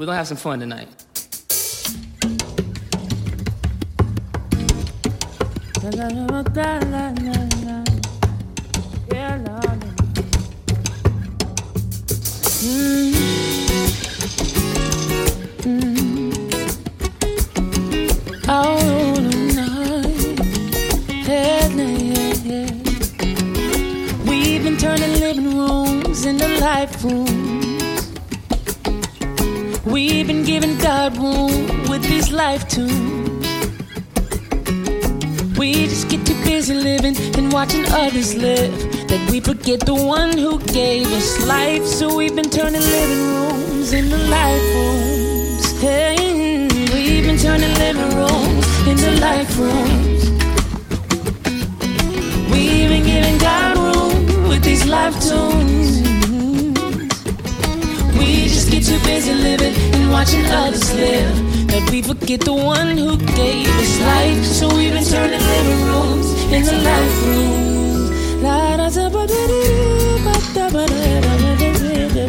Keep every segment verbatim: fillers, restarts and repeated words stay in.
We're gonna have some fun tonight. Mm. Mm. All night, yeah, yeah, yeah. We've been turning living rooms into life rooms. We've been giving God room with these life tunes. We just get too busy living and watching others live that we forget the one who gave us life. So we've been turning living rooms into life rooms. Hey, we've been turning living rooms into life rooms. We've been giving God room with these life tunes. We just get too busy living and watching others live that we forget the one who gave us life. So we've been turning living rooms into life rooms. La da da ba da ba da ba da da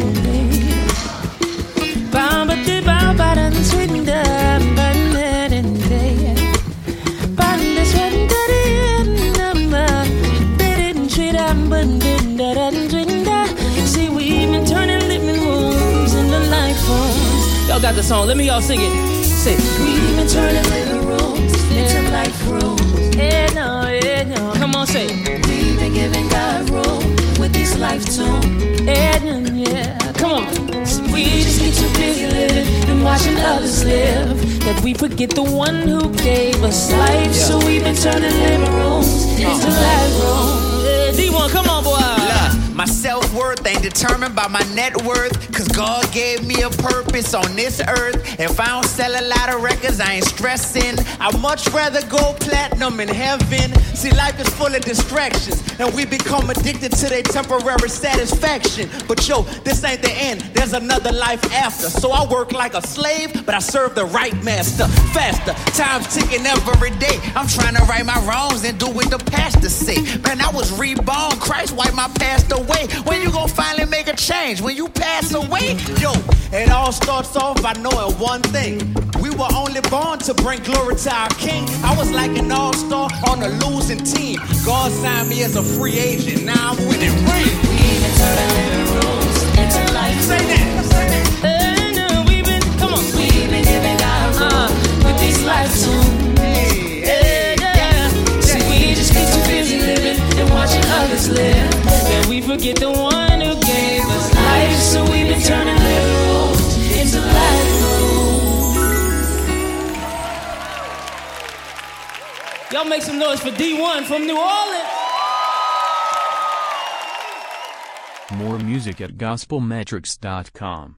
ba ba da ba ba da sweet da ba da da ba da sweet da da ba da da sweet da ba da da. See, we've been turning living rooms into life rooms. Y'all got the song, let me y'all sing it. Say, we've been turning living rooms into life rooms. Yeah, no, yeah, no. Come on, say. We've been giving God room with these life tunes. Yeah, no, yeah. Come on. So we just get too busy living and watching others live that we forget the one who gave us life. Yeah. So we've been turning living rooms into life rooms. Yeah, D one, come on, boy. My self-worth ain't determined by my net worth, cause God gave me a purpose on this earth. If I don't sell a lot of records, I ain't stressing. I'd much rather go platinum in heaven. See, life is full of distractions, and we become addicted to their temporary satisfaction. But yo, this ain't the end, there's another life after. So I work like a slave, but I serve the right master. Faster, time's ticking every day. I'm trying to right my wrongs and do what the pastor say. Man, I was reborn, Christ wiped my past away. When you gon' finally make a change? When you pass away? Yo, it all starts off by knowing one thing. We were only born to bring glory to our King. I was like an all-star on a losing team. God signed me as a free agent. Now I'm winning rings. We've been turning living rooms into life. Say that. Say that. Hey, no, we've been, come on. We've been giving God room uh, with these life tunes. Hey, yeah, yeah. See, we just get too busy living and watching others live. That we forget the one who gave us life. So we've been turning living rooms into life rooms. Y'all make some noise for D one from New Orleans. More music at gospel metrics dot com.